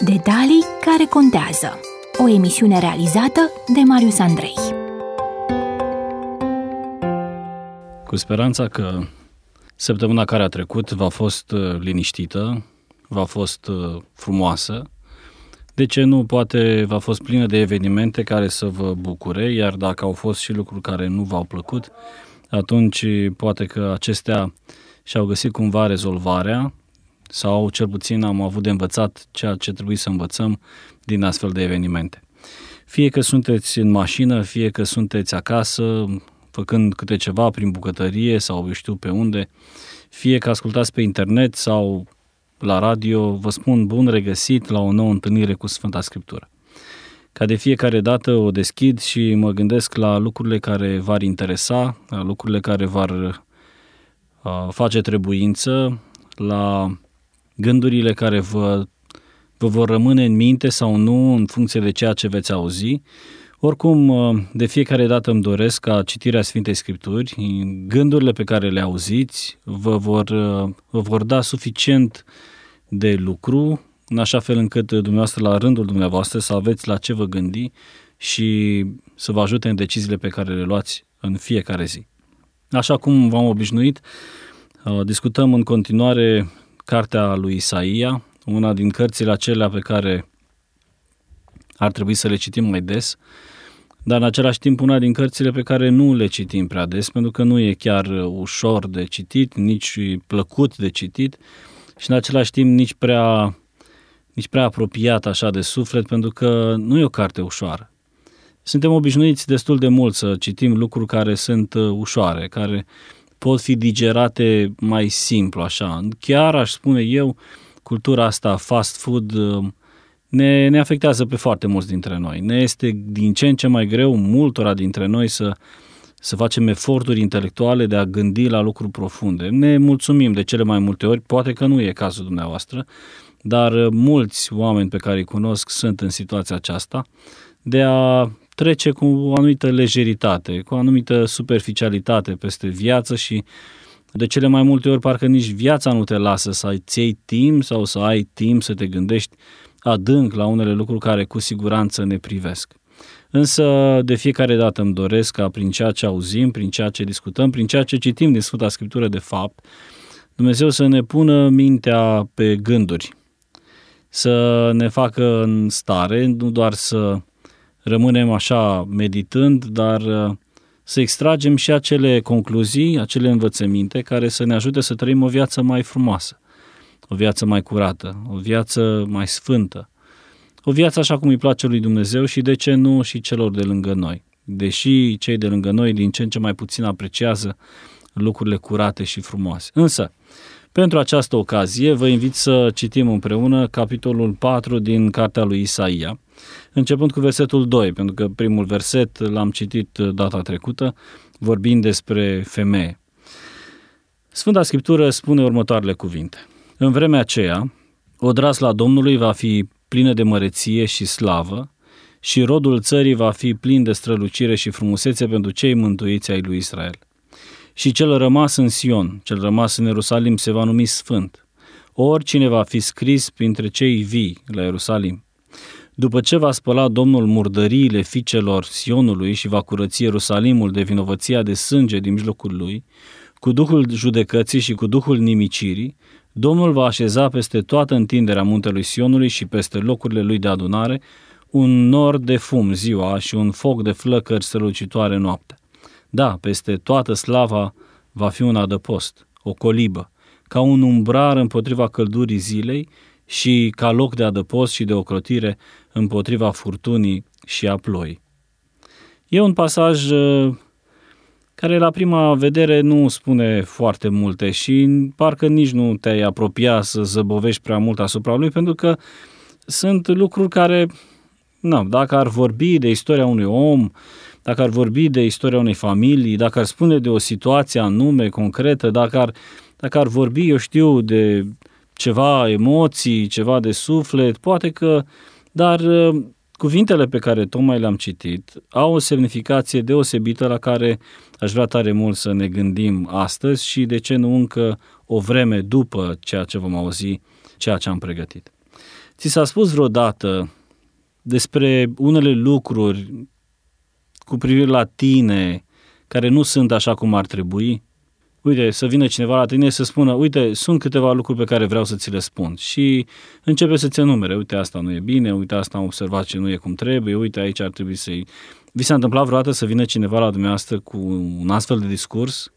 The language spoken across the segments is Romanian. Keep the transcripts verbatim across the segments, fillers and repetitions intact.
Detalii care contează. O emisiune realizată de Marius Andrei. Cu speranța că săptămâna care a trecut v-a fost liniștită, v-a fost frumoasă, de ce nu, poate v-a fost plină de evenimente care să vă bucure, iar dacă au fost și lucruri care nu v-au plăcut, atunci poate că acestea și-au găsit cumva rezolvarea sau cel puțin am avut de învățat ceea ce trebuie să învățăm din astfel de evenimente. Fie că sunteți în mașină, fie că sunteți acasă, făcând câte ceva prin bucătărie sau eu știu pe unde, fie că ascultați pe internet sau la radio, vă spun bun regăsit la o nouă întâlnire cu Sfânta Scriptură. Ca de fiecare dată o deschid și mă gândesc la lucrurile care v-ar interesa, la lucrurile care v-ar uh, face trebuință, la gândurile care vă, vă vor rămâne în minte sau nu în funcție de ceea ce veți auzi. Oricum, de fiecare dată îmi doresc ca citirea Sfintei Scripturi, gândurile pe care le auziți, vă vor, vă vor da suficient de lucru, în așa fel încât dumneavoastră la rândul dumneavoastră să aveți la ce vă gândi și să vă ajute în deciziile pe care le luați în fiecare zi. Așa cum v-am obișnuit, discutăm în continuare cartea lui Isaia, una din cărțile acelea pe care ar trebui să le citim mai des, dar în același timp una din cărțile pe care nu le citim prea des, pentru că nu e chiar ușor de citit, nici plăcut de citit și în același timp nici prea, nici prea apropiat așa de suflet, pentru că nu e o carte ușoară. Suntem obișnuiți destul de mult să citim lucruri care sunt ușoare, care pot fi digerate mai simplu, așa. Chiar aș spune eu, cultura asta fast food ne, ne afectează pe foarte mulți dintre noi. Ne este din ce în ce mai greu multora dintre noi să, să facem eforturi intelectuale de a gândi la lucruri profunde. Ne mulțumim de cele mai multe ori, poate că nu e cazul dumneavoastră, dar mulți oameni pe care îi cunosc sunt în situația aceasta de a trece cu o anumită lejeritate, cu o anumită superficialitate peste viață și de cele mai multe ori parcă nici viața nu te lasă să îți iei timp sau să ai timp să te gândești adânc la unele lucruri care cu siguranță ne privesc. Însă de fiecare dată îmi doresc ca prin ceea ce auzim, prin ceea ce discutăm, prin ceea ce citim din Sfânta Scriptură de fapt, Dumnezeu să ne pună mintea pe gânduri, să ne facă în stare, nu doar să rămânem așa meditând, dar să extragem și acele concluzii, acele învățăminte care să ne ajute să trăim o viață mai frumoasă, o viață mai curată, o viață mai sfântă, o viață așa cum îi place lui Dumnezeu și de ce nu și celor de lângă noi. Deși cei de lângă noi din ce în ce mai puțin apreciază lucrurile curate și frumoase. Însă, pentru această ocazie, vă invit să citim împreună capitolul patru din cartea lui Isaia, începând cu versetul doi, pentru că primul verset l-am citit data trecută, vorbind despre femeie. Sfânta Scriptură spune următoarele cuvinte. În vremea aceea, odrasla Domnului va fi plină de măreție și slavă și rodul țării va fi plin de strălucire și frumusețe pentru cei mântuiți ai lui Israel. Și cel rămas în Sion, cel rămas în Ierusalim se va numi Sfânt. Oricine va fi scris printre cei vii la Ierusalim. După ce va spăla Domnul murdăriile fiicelor Sionului și va curăți Ierusalimul de vinovăția de sânge din mijlocul lui, cu Duhul judecății și cu Duhul nimicirii, Domnul va așeza peste toată întinderea muntelui Sionului și peste locurile lui de adunare un nor de fum ziua și un foc de flăcări strălucitoare noaptea. Da, peste toată slava va fi un adăpost, o colibă, ca un umbrar împotriva căldurii zilei și ca loc de adăpost și de ocrotire împotriva furtunii și a ploii. E un pasaj care la prima vedere nu spune foarte multe și parcă nici nu te-ai apropia să zăbovești prea mult asupra lui, pentru că sunt lucruri care, na, dacă ar vorbi de istoria unui om, dacă ar vorbi de istoria unei familii, dacă ar spune de o situație anume, concretă, dacă ar, dacă ar vorbi, eu știu, de ceva emoții, ceva de suflet, poate că, dar cuvintele pe care tocmai le-am citit au o semnificație deosebită la care aș vrea tare mult să ne gândim astăzi și de ce nu încă o vreme după ceea ce vom auzi, ceea ce am pregătit. Ți s-a spus vreodată despre unele lucruri cu privire la tine care nu sunt așa cum ar trebui? Uite, să vină cineva la tine să spună, uite, sunt câteva lucruri pe care vreau să ți le spun și începe să-ți enumere, uite, asta nu e bine, uite, asta am observat ce nu e cum trebuie, uite, aici ar trebui să-i... Vi s-a întâmplat vreodată să vină cineva la dumneavoastră cu un astfel de discurs?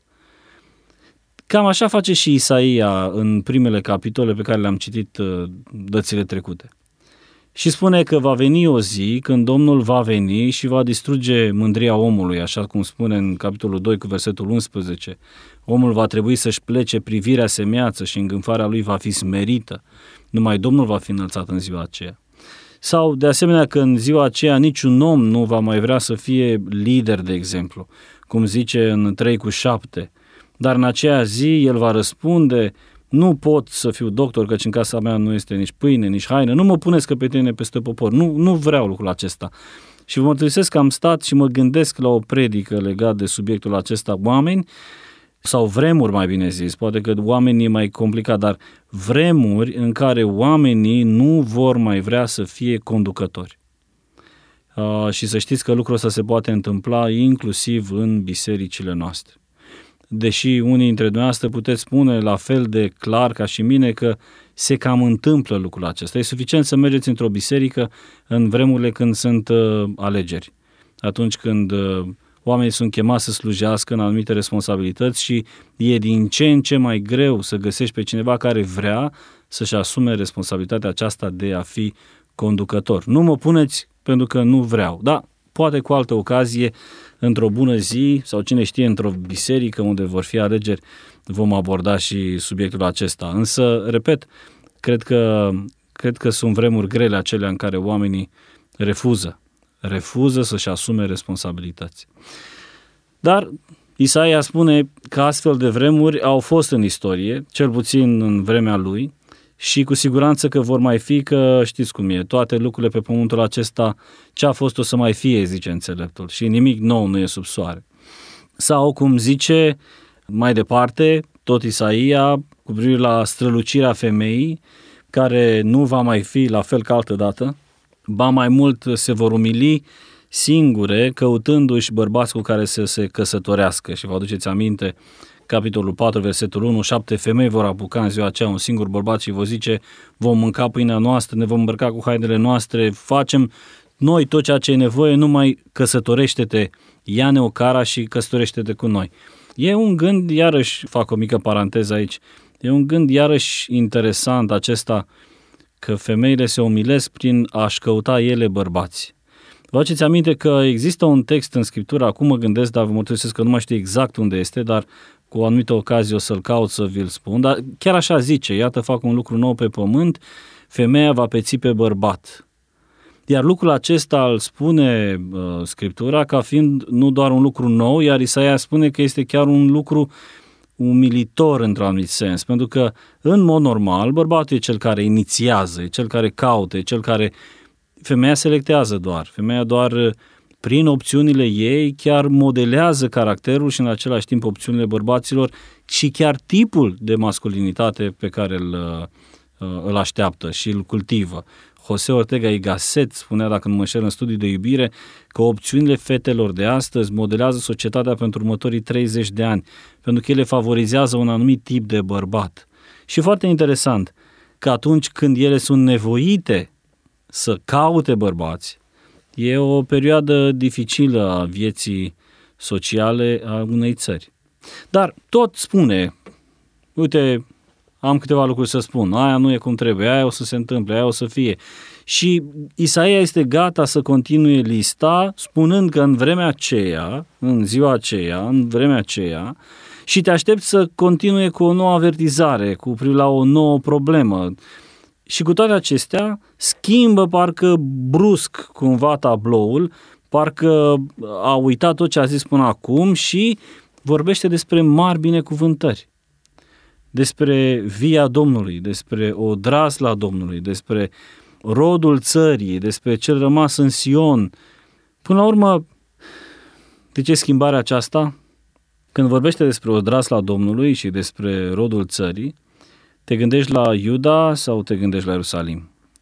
Cam așa face și Isaia în primele capitole pe care le-am citit dățile trecute. Și spune că va veni o zi când Domnul va veni și va distruge mândria omului, așa cum spune în capitolul doi cu versetul unsprezece. Omul va trebui să-și plece privirea semeață și îngânfarea lui va fi smerită. Numai Domnul va fi înălțat în ziua aceea. Sau, de asemenea, că în ziua aceea niciun om nu va mai vrea să fie lider, de exemplu, cum zice în trei cu șapte. Dar în aceea zi el va răspunde, nu pot să fiu doctor, căci în casa mea nu este nici pâine, nici haină, nu mă puneți căpetenie peste popor, nu, nu vreau lucrul acesta. Și vă mărturisesc că am stat și mă gândesc la o predică legat de subiectul acesta, oameni, sau vremuri mai bine zis, poate că oamenii e mai complicat, dar vremuri în care oamenii nu vor mai vrea să fie conducători. Uh, și să știți că lucrul ăsta se poate întâmpla inclusiv în bisericile noastre. Deși unii dintre dumneavoastră puteți spune la fel de clar ca și mine că se cam întâmplă lucrul acesta. E suficient să mergeți într-o biserică în vremurile când sunt uh, alegeri. Atunci când uh, oamenii sunt chemați să slujească în anumite responsabilități și e din ce în ce mai greu să găsești pe cineva care vrea să-și asume responsabilitatea aceasta de a fi conducător. Nu mă puneți pentru că nu vreau. Da, poate cu altă ocazie, într-o bună zi sau cine știe, într-o biserică unde vor fi alegeri, vom aborda și subiectul acesta. Însă, repet, cred că, cred că sunt vremuri grele acelea în care oamenii refuză. refuză să-și asume responsabilități. Dar Isaia spune că astfel de vremuri au fost în istorie, cel puțin în vremea lui, și cu siguranță că vor mai fi, că știți cum e, toate lucrurile pe pământul acesta, ce a fost o să mai fie, zice înțeleptul, și nimic nou nu e sub soare. Sau cum zice mai departe, tot Isaia, cu privire la strălucirea femeii, care nu va mai fi la fel ca altădată, ba mai mult se vor umili singure, căutându-și bărbați cu care să se căsătorească. Și vă aduceți aminte, capitolul patru, versetul unu, șapte femei vor apuca în ziua aceea un singur bărbat și vor zice, vom mânca pâinea noastră, ne vom îmbrăca cu hainele noastre, facem noi tot ceea ce e nevoie, numai căsătorește-te, ia-ne o cara și căsătorește-te cu noi. E un gând, iarăși fac o mică paranteză aici, e un gând iarăși interesant acesta, că femeile se umilesc prin a-și căuta ele bărbați. Vă aduceți aminte că există un text în Scriptură, acum mă gândesc, dar vă mărturisesc că nu mai știu exact unde este, dar cu o anumită ocazie o să-l caut să vi-l spun, dar chiar așa zice, iată fac un lucru nou pe pământ, femeia va peți pe bărbat. Iar lucrul acesta îl spune uh, Scriptura ca fiind nu doar un lucru nou, iar Isaia spune că este chiar un lucru umilitor într-un anumit sens, pentru că în mod normal bărbatul e cel care inițiază, e cel care caută, e cel care... Femeia selectează doar, femeia doar prin opțiunile ei chiar modelează caracterul și în același timp opțiunile bărbaților și chiar tipul de masculinitate pe care îl, îl așteaptă și îl cultivă. José Ortega y Gasset spunea, dacă nu mă înșel, în studii de iubire, că opțiunile fetelor de astăzi modelează societatea pentru următorii treizeci de ani, pentru că ele favorizează un anumit tip de bărbat. Și foarte interesant că atunci când ele sunt nevoite să caute bărbați, e o perioadă dificilă a vieții sociale a unei țări. Dar tot spune, uite, am câteva lucruri să spun, aia nu e cum trebuie, aia o să se întâmple, aia o să fie. Și Isaia este gata să continue lista, spunând că în vremea aceea, în ziua aceea, în vremea aceea, și te aștepți să continue cu o nouă avertizare, cu privire la o nouă problemă. Și cu toate acestea, schimbă parcă brusc cumva tabloul, parcă a uitat tot ce a zis până acum și vorbește despre mari binecuvântări, despre via Domnului, despre odrazla Domnului, despre rodul țării, despre cel rămas în Sion. Până la urmă, de ce schimbarea aceasta? Când vorbește despre odrazla Domnului și despre rodul țării, te gândești la Iuda sau te gândești la Ierusalim?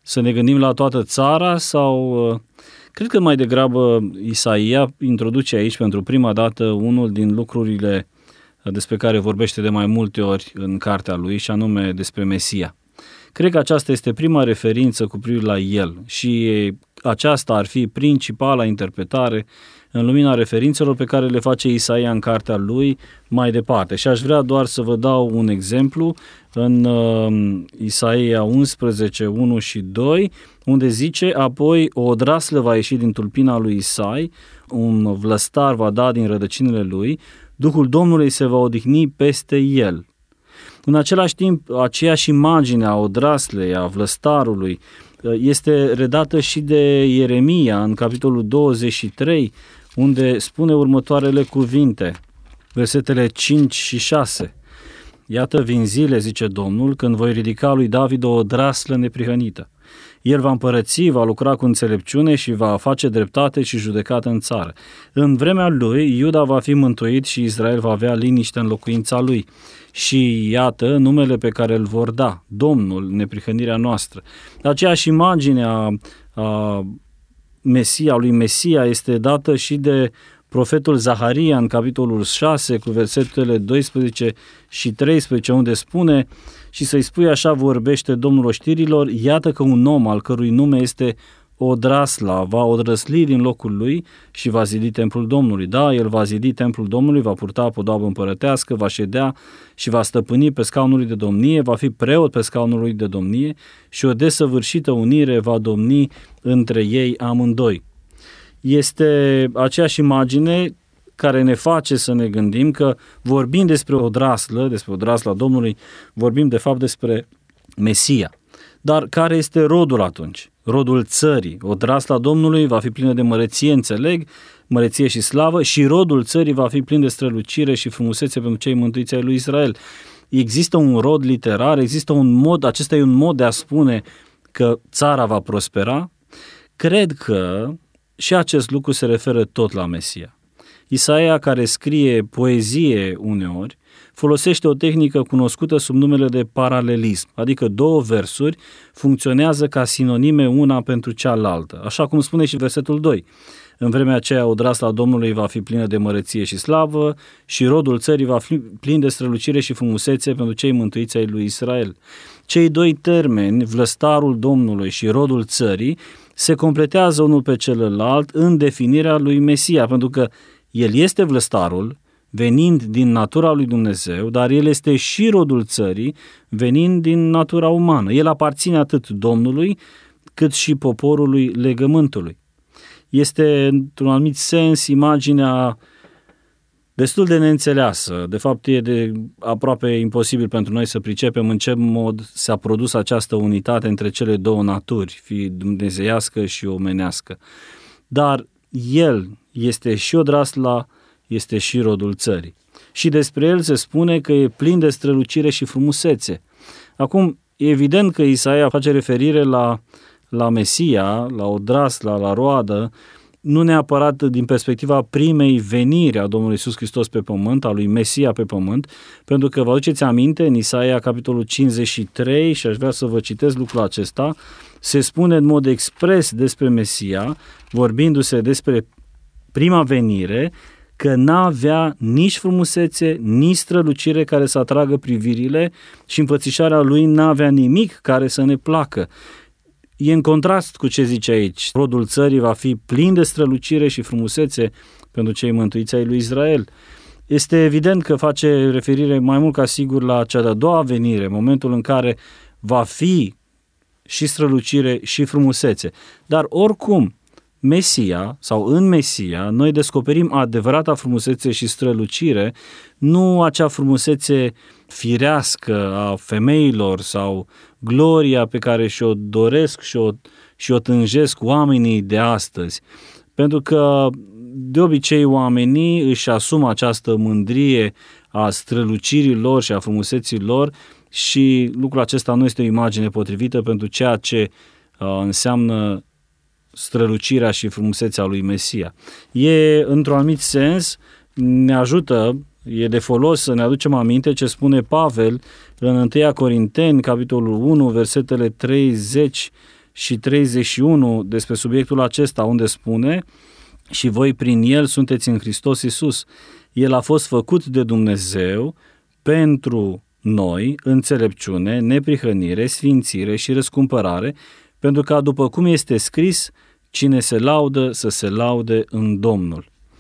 să ne gândim la toată țara sau... Cred că mai degrabă Isaia introduce aici pentru prima dată unul din lucrurile despre care vorbește de mai multe ori în cartea lui, și anume despre Mesia. Cred că aceasta este prima referință cu privire la el și aceasta ar fi principala interpretare în lumina referințelor pe care le face Isaia în cartea lui mai departe. Și aș vrea doar să vă dau un exemplu în uh, Isaia unsprezece, unu și doi, unde zice: apoi o odraslă va ieși din tulpina lui Isai, un vlăstar va da din rădăcinile lui, Duhul Domnului se va odihni peste el. În același timp, aceeași imagine a odraslei, a vlăstarului, este redată și de Ieremia în capitolul douăzeci și trei, unde spune următoarele cuvinte, versetele cinci și șase. Iată, vin zile, zice Domnul, când voi ridica lui David o odraslă neprihănită. El va împărăți, va lucra cu înțelepciune și va face dreptate și judecată în țară. În vremea lui, Iuda va fi mântuit și Israel va avea liniște în locuința lui. Și iată numele pe care îl vor da, Domnul, neprihănirea noastră. Aceeași imagine a, a Mesia, lui Mesia este dată și de profetul Zaharia în capitolul șase cu versetele doisprezece și treisprezece, unde spune: și să-i spui așa vorbește Domnul oștirilor, iată că un om al cărui nume este Odrasla va odrăsli din locul lui și va zidi templul Domnului. Da, el va zidi templul Domnului, va purta podoabă împărătească, va ședea și va stăpâni pe scaunul lui de domnie, va fi preot pe scaunul lui de domnie și o desăvârșită unire va domni între ei amândoi. Este aceeași imagine care ne face să ne gândim că vorbim despre odraslă, despre odrasla Domnului, vorbim de fapt despre Mesia. Dar care este rodul atunci? Rodul țării. Odrasla Domnului va fi plină de măreție, înțeleg, măreție și slavă, și rodul țării va fi plin de strălucire și frumusețe pentru cei mântuiți ai lui Israel. Există un rod literar, există un mod, acesta e un mod de a spune că țara va prospera. Cred că și acest lucru se referă tot la Mesia. Isaia, care scrie poezie uneori, folosește o tehnică cunoscută sub numele de paralelism, adică două versuri funcționează ca sinonime una pentru cealaltă, așa cum spune și versetul doi. În vremea aceea odrasla Domnului va fi plină de măreție și slavă și rodul țării va fi plin de strălucire și frumusețe pentru cei mântuiți ai lui Israel. Cei doi termeni, vlăstarul Domnului și rodul țării, se completează unul pe celălalt în definirea lui Mesia, pentru că el este vlăstarul, venind din natura lui Dumnezeu, dar el este și rodul țării, venind din natura umană. El aparține atât Domnului, cât și poporului legământului. Este, într-un anumit sens, imaginea destul de neînțeleasă. De fapt, e de aproape imposibil pentru noi să pricepem în ce mod s-a produs această unitate între cele două naturi, fie dumnezeiască și omenească. Dar el este și odrasla, este și rodul țării. Și despre el se spune că e plin de strălucire și frumusețe. Acum, e evident că Isaia face referire la, la Mesia, la odrasla, la roadă, nu neapărat din perspectiva primei veniri a Domnului Iisus Hristos pe pământ, a lui Mesia pe pământ, pentru că vă aduceți aminte, în Isaia capitolul cincizeci și trei, și aș vrea să vă citesc lucrul acesta, se spune în mod expres despre Mesia, vorbindu-se despre prima venire, că n-avea nici frumusețe, nici strălucire care să atragă privirile și înfățișarea lui n-avea nimic care să ne placă. E în contrast cu ce zice aici. Rodul țării va fi plin de strălucire și frumusețe pentru cei mântuiți ai lui Israel. Este evident că face referire mai mult ca sigur la cea de-a doua venire, momentul în care va fi și strălucire și frumusețe. Dar oricum, Mesia sau în Mesia noi descoperim adevărata frumusețe și strălucire, nu acea frumusețe firească a femeilor sau gloria pe care și-o doresc și-o, și-o tânjesc oamenii de astăzi. Pentru că de obicei oamenii își asumă această mândrie a strălucirii lor și a frumuseții lor și lucrul acesta nu este o imagine potrivită pentru ceea ce uh, înseamnă strălucirea și frumusețea lui Mesia. E, într-un anumit sens, ne ajută, e de folos să ne aducem aminte ce spune Pavel în întâi Corinteni, capitolul unu, versetele treizeci și treizeci și unu despre subiectul acesta, unde spune: și voi prin El sunteți în Hristos Iisus. El a fost făcut de Dumnezeu pentru noi înțelepciune, neprihănire, sfințire și răscumpărare, pentru ca, după cum este scris, cine se laudă să se laude în Domnul.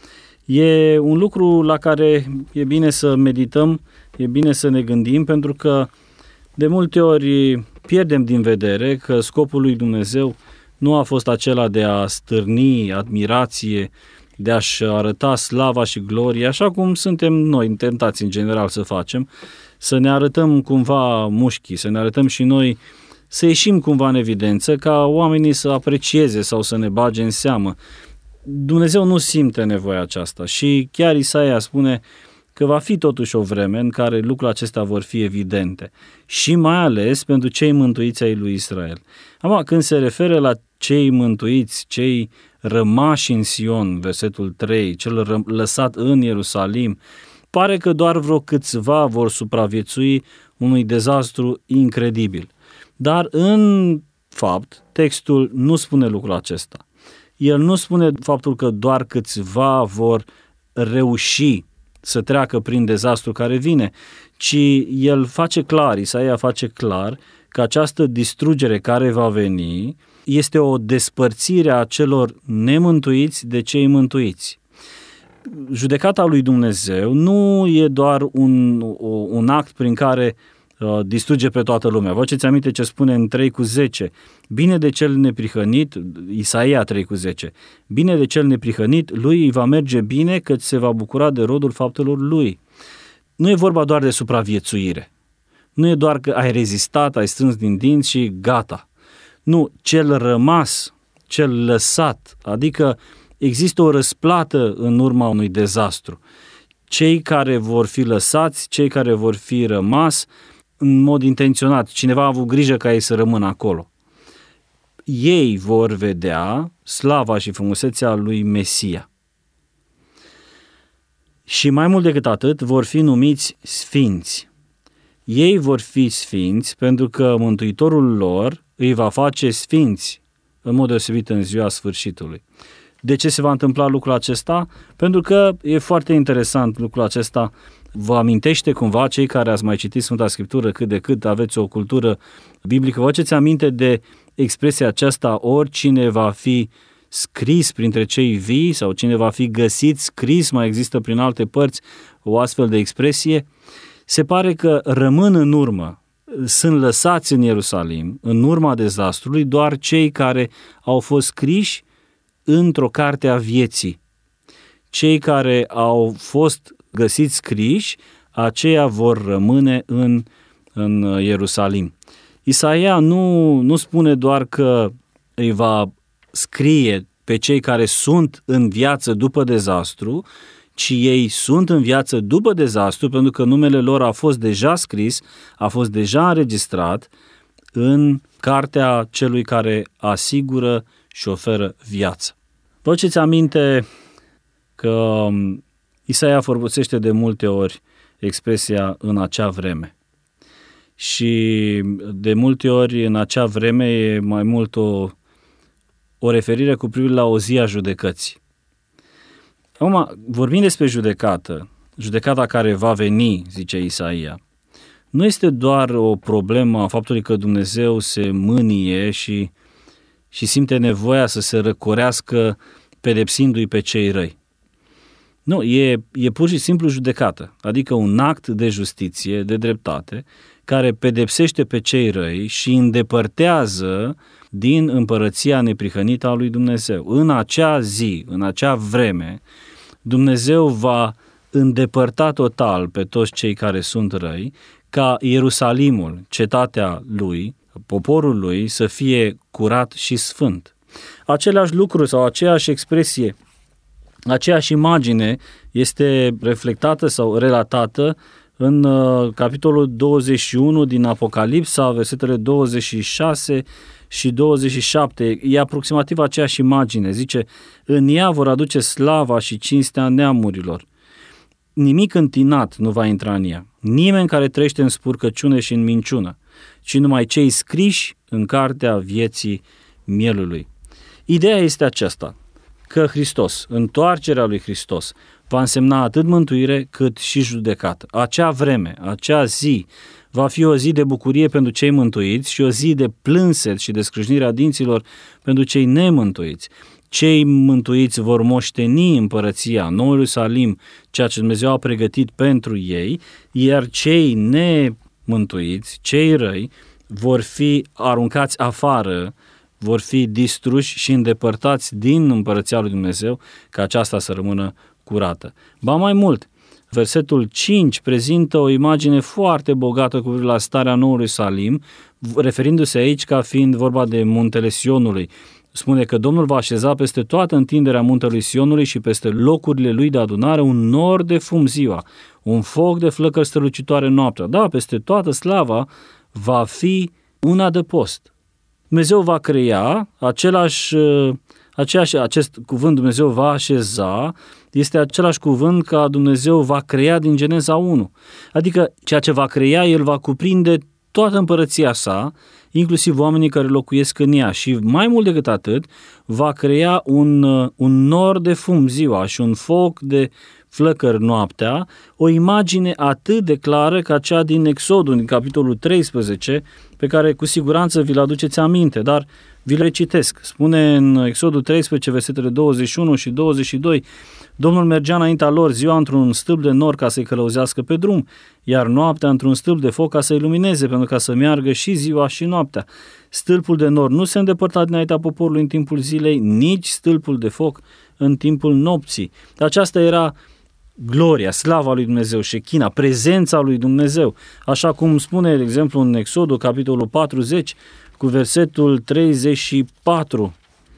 E un lucru la care e bine să medităm, e bine să ne gândim, pentru că de multe ori pierdem din vedere că scopul lui Dumnezeu nu a fost acela de a stârni admirație, de a-și arăta slava și gloria, așa cum suntem noi tentați în general să facem, să ne arătăm cumva mușchii, să ne arătăm și noi, să ieșim cumva în evidență, ca oamenii să aprecieze sau să ne bage în seamă. Dumnezeu nu simte nevoia aceasta și chiar Isaia spune că va fi totuși o vreme în care lucrurile acestea vor fi evidente și mai ales pentru cei mântuiți ai lui Israel. Acum, când se referă la cei mântuiți, cei rămași în Sion, versetul trei, cel lăsat în Ierusalim, pare că doar vreo câțiva vor supraviețui unui dezastru incredibil. Dar în fapt, textul nu spune lucrul acesta. El nu spune faptul că doar câțiva vor reuși să treacă prin dezastru care vine, ci el face clar, Isaia face clar că această distrugere care va veni este o despărțire a celor nemântuiți de cei mântuiți. Judecata lui Dumnezeu nu e doar un, un act prin care uh, distruge pe toată lumea. Vă aduceți aminte ce spune în trei cu zece? Bine de cel neprihănit, Isaia trei cu zece, bine de cel neprihănit, lui îi va merge bine, căci se va bucura de rodul faptelor lui. Nu e vorba doar de supraviețuire. Nu e doar că ai rezistat, ai strâns din dinți și gata. Nu, cel rămas, cel lăsat, adică există o răsplată în urma unui dezastru. Cei care vor fi lăsați, cei care vor fi rămas, în mod intenționat, cineva a avut grijă ca ei să rămână acolo. Ei vor vedea slava și frumusețea lui Mesia. Și mai mult decât atât, vor fi numiți sfinți. Ei vor fi sfinți pentru că Mântuitorul lor îi va face sfinți, în mod deosebit în ziua sfârșitului. De ce se va întâmpla lucrul acesta? Pentru că e foarte interesant lucrul acesta. Vă amintește cumva, cei care ați mai citit Sfânta Scriptură cât de cât aveți o cultură biblică, vă faceți aminte de expresia aceasta, oricine va fi scris printre cei vii sau cine va fi găsit scris, mai există prin alte părți o astfel de expresie. Se pare că rămân în urmă, sunt lăsați în Ierusalim, în urma dezastrului, doar cei care au fost scriși într-o carte a vieții. Cei care au fost găsiți scriși, aceia vor rămâne în, în Ierusalim. Isaia nu, nu spune doar că îi va scrie pe cei care sunt în viață după dezastru, ci ei sunt în viață după dezastru, pentru că numele lor a fost deja scris, a fost deja înregistrat în cartea celui care asigură și oferă viață. Vă aduceți aminte că Isaia folosește de multe ori expresia în acea vreme. Și de multe ori în acea vreme e mai mult o, o referire cu privire la o zi a judecății. Acum, vorbim despre judecată, judecata care va veni, zice Isaia, nu este doar o problemă a faptului că Dumnezeu se mânie și, și simte nevoia să se răcorească pedepsindu-i pe cei răi. Nu, e, e pur și simplu judecată, adică un act de justiție, de dreptate, care pedepsește pe cei răi și îndepărtează din împărăția neprihănită a lui Dumnezeu. În acea zi, în acea vreme, Dumnezeu va îndepărta total pe toți cei care sunt răi, ca Ierusalimul, cetatea lui, poporul lui, să fie curat și sfânt. Același lucru sau aceeași expresie, aceeași imagine este reflectată sau relatată în uh, capitolul douăzeci și unu din Apocalipsa, versetele douăzeci și șase și douăzeci și șapte. E aproximativ aceeași imagine. Zice, în ea vor aduce slava și cinstea neamurilor. Nimic întinat nu va intra în ea. Nimeni care trăiește în spurcăciune și în minciună, ci numai cei scriși în cartea vieții mielului. Ideea este aceasta, că Hristos, întoarcerea lui Hristos, va însemna atât mântuire cât și judecată. Acea vreme, acea zi, va fi o zi de bucurie pentru cei mântuiți și o zi de plânset și de scrâșnirea dinților pentru cei nemântuiți. Cei mântuiți vor moșteni împărăția, Noul Ierusalim, ceea ce Dumnezeu a pregătit pentru ei, iar cei nemântuiți, cei răi, vor fi aruncați afară, vor fi distruși și îndepărtați din împărăția lui Dumnezeu, ca aceasta să rămână curată. Ba mai mult, versetul cinci prezintă o imagine foarte bogată cu privire la starea Noului Ierusalim, referindu-se aici ca fiind vorba de muntele Sionului. Spune că Domnul va așeza peste toată întinderea muntelui Sionului și peste locurile lui de adunare un nor de fum ziua, un foc de flăcări strălucitoare noaptea. Da, peste toată slava va fi un adăpost. Dumnezeu va crea același, aceeași, acest cuvânt Dumnezeu va așeza, este același cuvânt ca Dumnezeu va crea din Geneza unu. Adică ceea ce va crea, El va cuprinde toată împărăția sa, inclusiv oamenii care locuiesc în ea, și mai mult decât atât, va crea un, un nor de fum ziua și un foc de flăcări noaptea, o imagine atât de clară ca cea din Exodul, din capitolul treisprezece, pe care cu siguranță vi-l aduceți aminte, dar vi le citesc. Spune în Exodul treisprezece, versetele douăzeci și unu și douăzeci și doi, Domnul mergea înaintea lor ziua într-un stâlp de nor ca să-i călăuzească pe drum, iar noaptea într-un stâlp de foc ca să-i lumineze, pentru ca să meargă și ziua și noaptea. Stâlpul de nor nu se îndepărta dinaintea poporului în timpul zilei, nici stâlpul de foc în timpul nopții. Aceasta era gloria, slava lui Dumnezeu, șechina, prezența lui Dumnezeu. Așa cum spune, de exemplu, în Exodul, capitolul patruzeci, cu versetul treizeci și patru.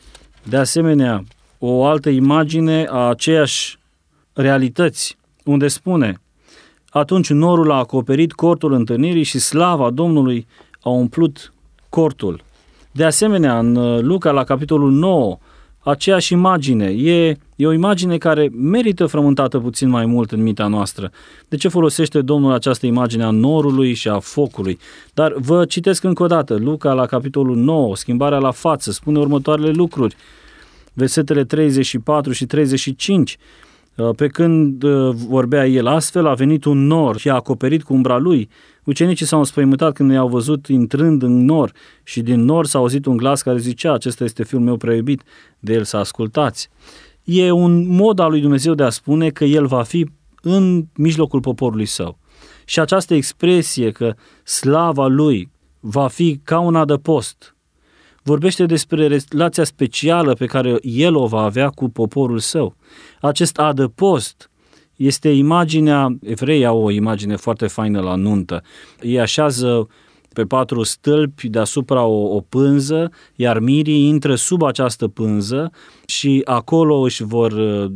De asemenea, o altă imagine a aceeași realități, unde spune: atunci norul a acoperit cortul întâlnirii și slava Domnului a umplut cortul. De asemenea, în Luca, la capitolul nouă, aceeași imagine, e, e o imagine care merită frământată puțin mai mult în mintea noastră. De ce folosește Domnul această imagine a norului și a focului? Dar vă citesc încă o dată, Luca, la capitolul nouă, schimbarea la față, spune următoarele lucruri. Versetele treizeci și patru și treizeci și cinci, pe când vorbea el astfel, a venit un nor și a acoperit cu umbra lui. Ucenicii s-au înspăimântat când i-au văzut intrând în nor și din nor s-a auzit un glas care zicea: acesta este Fiul meu prea iubit, de el să ascultați. E un mod al lui Dumnezeu de a spune că el va fi în mijlocul poporului său. Și această expresie că slava lui va fi ca un adăpost vorbește despre relația specială pe care el o va avea cu poporul său. Acest adăpost este imaginea, evreii au o imagine foarte faină la nuntă. Ei așează pe patru stâlpi deasupra o, o pânză, iar mirii intră sub această pânză și acolo își vor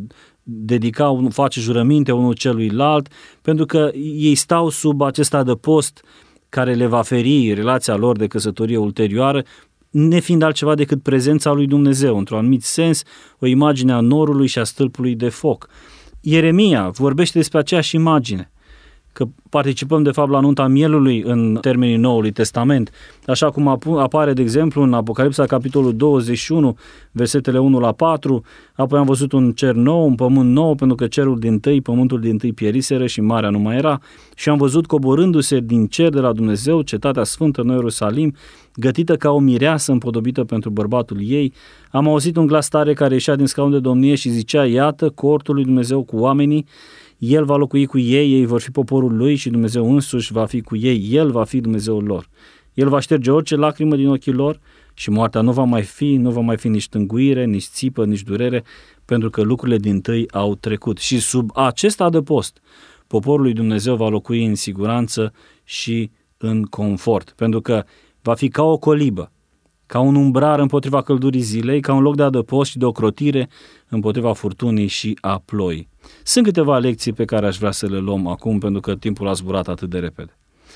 dedica, face jurăminte unul celuilalt, pentru că ei stau sub acest adăpost care le va feri relația lor de căsătorie ulterioară, nefiind altceva decât prezența lui Dumnezeu, într-un anumit sens, o imagine a norului și a stâlpului de foc. Ieremia vorbește despre aceeași imagine, că participăm de fapt la nunta mielului în termenii Noului Testament, așa cum apare, de exemplu, în Apocalipsa, capitolul douăzeci și unu, versetele unu la patru, apoi am văzut un cer nou, un pământ nou, pentru că cerul dintâi, pământul dintâi pieriseră și marea nu mai era, și am văzut coborându-se din cer de la Dumnezeu, cetatea sfântă, Noi Ierusalim, gătită ca o mireasă împodobită pentru bărbatul ei. Am auzit un glas tare care ieșea din scaun de domnie și zicea: iată cortul lui Dumnezeu cu oamenii, El va locui cu ei, ei vor fi poporul lui și Dumnezeu însuși va fi cu ei, El va fi Dumnezeul lor. El va șterge orice lacrimă din ochii lor și moartea nu va mai fi, nu va mai fi nici tânguire, nici țipă, nici durere, pentru că lucrurile dintâi au trecut. Și sub acest adăpost, poporul lui Dumnezeu va locui în siguranță și în confort, pentru că va fi ca o colibă, ca un umbrar împotriva căldurii zilei, ca un loc de adăpost și de ocrotire împotriva furtunii și a ploii. Sunt câteva lecții pe care aș vrea să le luăm acum, pentru că timpul a zburat atât de repede.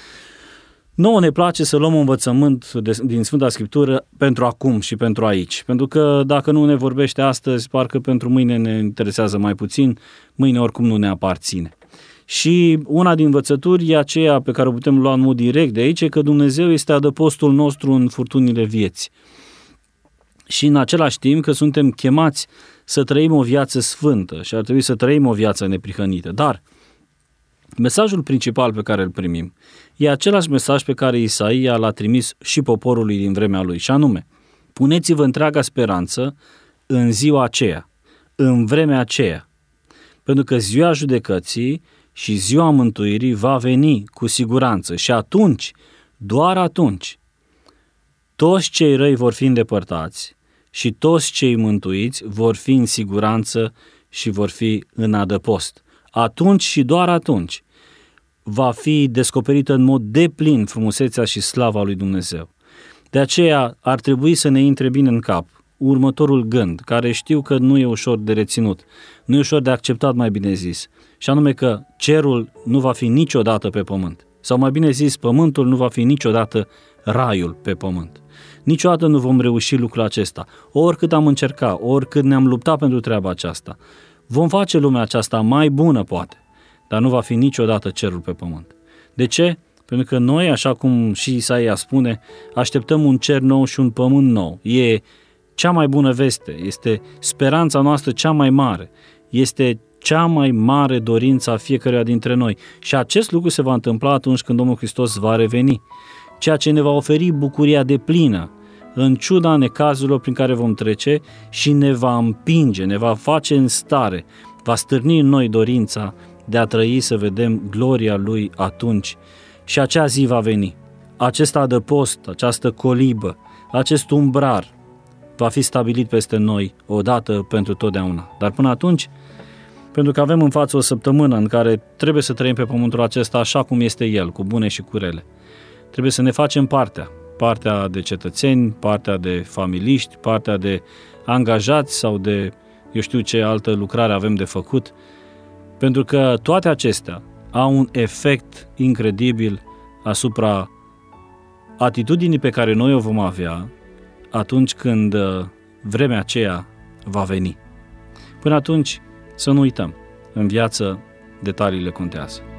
Nouă ne place să luăm învățământ de, din Sfânta Scriptură pentru acum și pentru aici, pentru că dacă nu ne vorbește astăzi, parcă pentru mâine ne interesează mai puțin, mâine oricum nu ne aparține. Și una din învățături e aceea pe care o putem lua în mod direct de aici, că Dumnezeu este adăpostul nostru în furtunile vieții. și în același timp că suntem chemați să trăim o viață sfântă și ar trebui să trăim o viață neprihănită. Dar mesajul principal pe care îl primim e același mesaj pe care Isaia l-a trimis și poporului din vremea lui, și anume: puneți-vă întreaga speranță în ziua aceea, în vremea aceea, pentru că ziua judecății și ziua mântuirii va veni cu siguranță și atunci, doar atunci, toți cei răi vor fi îndepărtați și toți cei mântuiți vor fi în siguranță și vor fi în adăpost. Atunci și doar atunci va fi descoperită în mod deplin frumusețea și slava lui Dumnezeu. De aceea ar trebui să ne intre bine în cap următorul gând, care știu că nu e ușor de reținut, nu e ușor de acceptat, mai bine zis, și anume că cerul nu va fi niciodată pe pământ. Sau mai bine zis, pământul nu va fi niciodată raiul pe pământ. Niciodată nu vom reuși lucrul acesta. Oricât am încercat, oricât ne-am luptat pentru treaba aceasta, vom face lumea aceasta mai bună, poate, dar nu va fi niciodată cerul pe pământ. De ce? Pentru că noi, așa cum și Isaia spune, așteptăm un cer nou și un pământ nou. E cea mai bună veste, este speranța noastră cea mai mare, este cea mai mare dorință a fiecăruia dintre noi. Și acest lucru se va întâmpla atunci când Domnul Hristos va reveni, ceea ce ne va oferi bucuria deplină, în ciuda necazurilor prin care vom trece, și ne va împinge, ne va face în stare, va stârni în noi dorința de a trăi să vedem gloria Lui atunci. Și acea zi va veni. Acest adăpost, această colibă, acest umbrar va fi stabilit peste noi odată pentru totdeauna. Dar până atunci, pentru că avem în față o săptămână în care trebuie să trăim pe pământul acesta așa cum este el, cu bune și cu rele, trebuie să ne facem partea, partea de cetățeni, partea de familiști, partea de angajați sau de, eu știu ce altă lucrare avem de făcut, pentru că toate acestea au un efect incredibil asupra atitudinii pe care noi o vom avea atunci când vremea aceea va veni. Până atunci, să nu uităm, în viață detaliile contează.